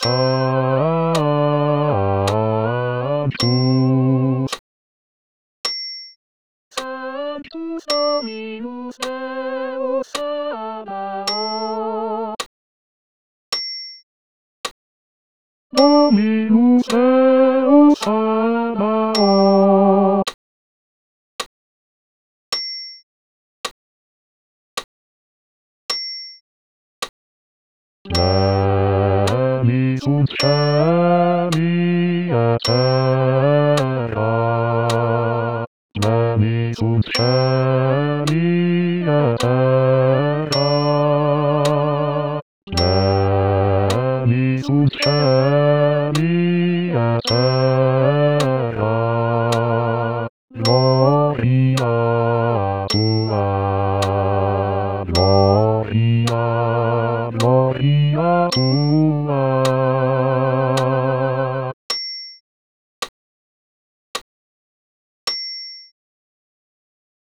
Sanctus. Sanctus Dominus Deus Sabaoth. Dominus Deus Sabaoth. Lemi sunt caeli et terra. Lemi sunt caeli et terra. Lemi sunt caeli et terra. Gloria tua, gloria, gloria tua.